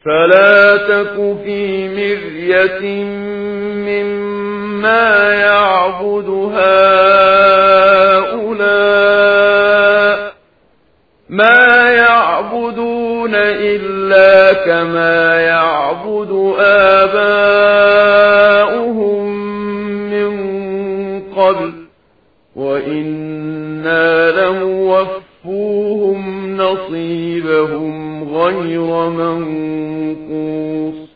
فلا تك في مرية مما يعبد هؤلاء ما يعبدون إلا كما يعبد آباؤهم من قبل وإنا لموفوهم نصيبهم غير منقوص